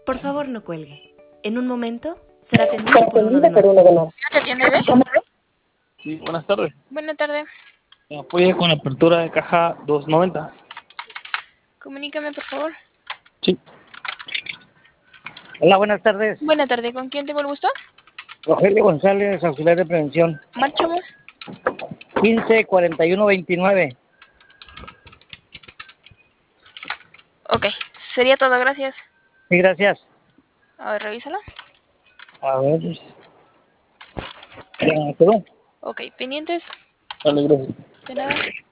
Por favor, no cuelgue. En un momento será atendido por uno de nosotros. ¿Te atiende, ve? Sí, buenas tardes. Buenas tardes. Me apoya con la apertura de caja 290. Comunícame, por favor. Sí. Hola, buenas tardes. Buenas tardes. ¿Con quién tengo el gusto? Rogelio González, auxiliar de prevención. Márchame. 154129. Ok. Sería todo, gracias. Sí, gracias. A ver, revísala. A ver. Ya, ¿quedó? Ok, pendientes. Vale, gracias. De nada.